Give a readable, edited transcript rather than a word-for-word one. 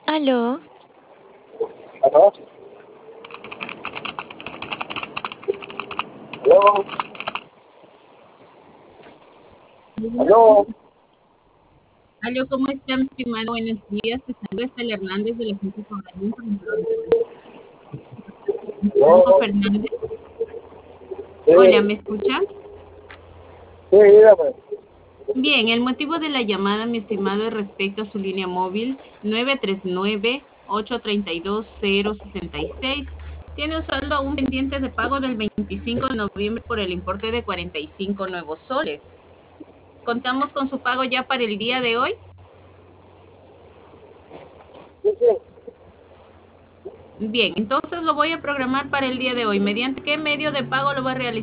¿Aló? ¿Aló? ¿Aló? ¿Aló? Aló, ¿cómo está, mi estimado? Buenos días. Te saluda Estela Hernández de la Agencia Cobramiento. Franco ¿Aló? Fernández. Sí, Hola, ¿me escucha? sí, dígame. Bien, el motivo de la llamada, mi estimado, es respecto a su línea móvil 939-832-066. Tiene un saldo aún pendiente de pago del 25 de noviembre por el importe de 45 nuevos soles. ¿Contamos con su pago ya para el día de hoy? Sí, sí. Bien, entonces lo voy a programar para el día de hoy. ¿Mediante qué medio de pago lo va a realizar?